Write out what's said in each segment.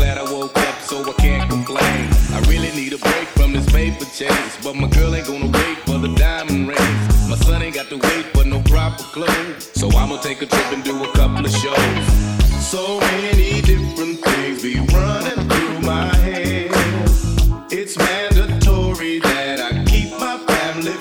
glad I woke up so I can't complain. I really need a break from this paper chase, but my girl ain't gonna wait for the diamond rings. My son ain't got to wait for no proper clothes, so I'ma take a trip and do a couple of shows. So many different things be running through my head. It's mandatory that I keep my family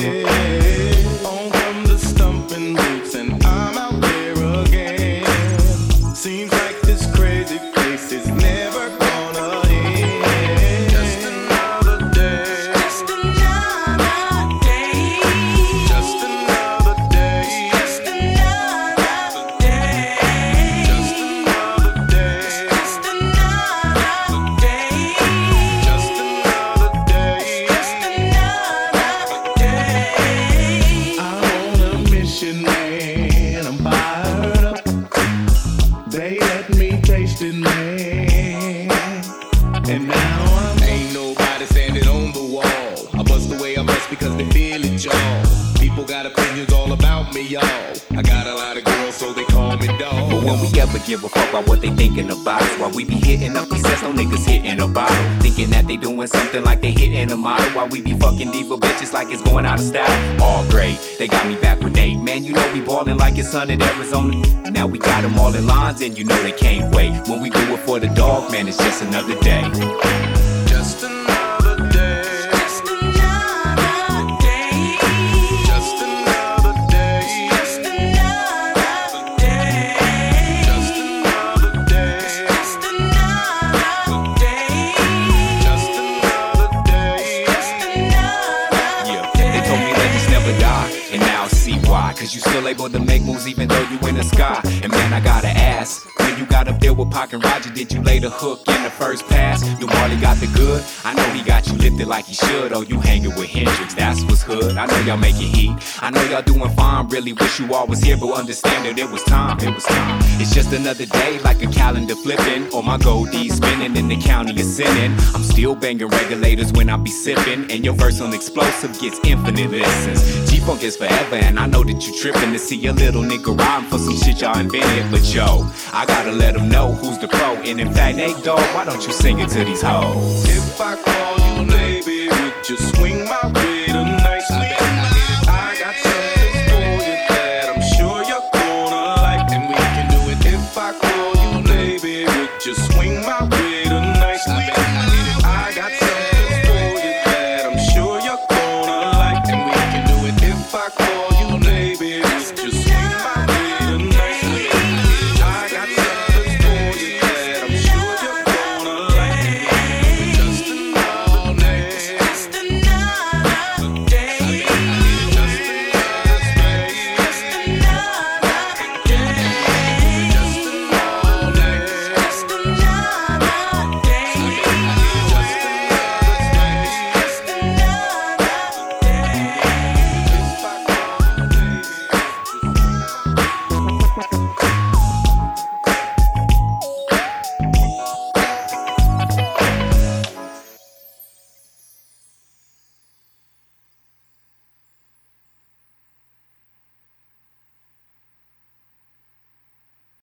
fed. On from the stumping roots and I'm out there again. Seems like this crazy place is never gonna end. Just another day. Just another day. Just another day. Just another day. Just another day. Just another day. Just another day. Just another day. I'm on a mission, man. I'm fired up. They let me taste it, man. And now ain't nobody standing on the wall. I bust the way I bust because they feel it, y'all. People got opinions all about me, y'all. I got a lot of girls, so they call me dog. But when we ever give a fuck about what they thinking about us, while we be hitting up these sets, no niggas hitting a bottle, thinking that they doing something like they hitting a model, while we be fucking diva bitches like it's going out of style. All great, they got me back with Nate. Man, you know we ballin' like it's sun in Arizona. Now we got them all in lines and you know they can't wait. When we do it for the dog, man, it's just another day. Just another day. Just another day. Just another day. Just another day. Just another day. Just another day. Just another day. Just another. Yeah, they told me legends never die, and now I see why. Cause you still able to make moves even though you in the sky. And man, I gotta ask, when you got up there with Pac and Roger, did you lay the hook in the first pass? Do Marley got the good? I know he got you lifted like he should. Oh, you hanging with Hendrix, that's what's hood. I know y'all making heat, I know y'all doing fine. Really wish you all was here, but understand that it was time, it was time. It's just another day, like a calendar flipping, or my goldie spinning in the county of sinning. I'm still banging regulators when I be sipping, and your verse on explosive gets infinite listens. G-Funk is forever, and I know that you tripping to see a little nigga rhyme for some shit y'all invented. But yo, I gotta let them know who's the pro. And in fact, Nate Dogg, why don't you sing it to these hoes? If I call you baby, would you swing my way?